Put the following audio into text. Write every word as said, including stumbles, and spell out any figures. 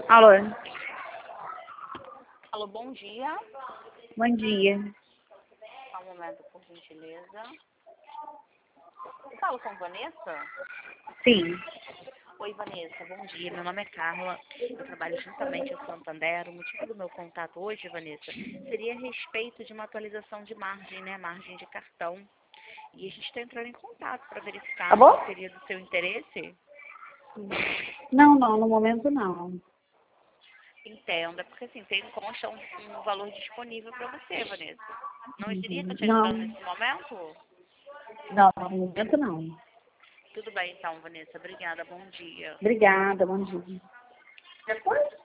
Alô, Alô, bom dia. bom dia. Só um momento, por gentileza. Eu falo com Vanessa? Sim. Oi, Vanessa, bom dia. Meu nome é Carla. Eu trabalho justamente em Santander. O motivo do meu contato hoje, Vanessa, seria a respeito de uma atualização de margem, né? Margem de cartão. E a gente está entrando em contato para verificar Tá bom? se seria do seu interesse. Não, não, no momento não. Entenda, porque assim, tem consta um, um valor disponível para você, Vanessa. Não iria estar Uhum. te Não, ajudando nesse momento? não, no momento não. Tudo bem então, Vanessa. Obrigada. Bom dia. Obrigada, bom dia. Depois?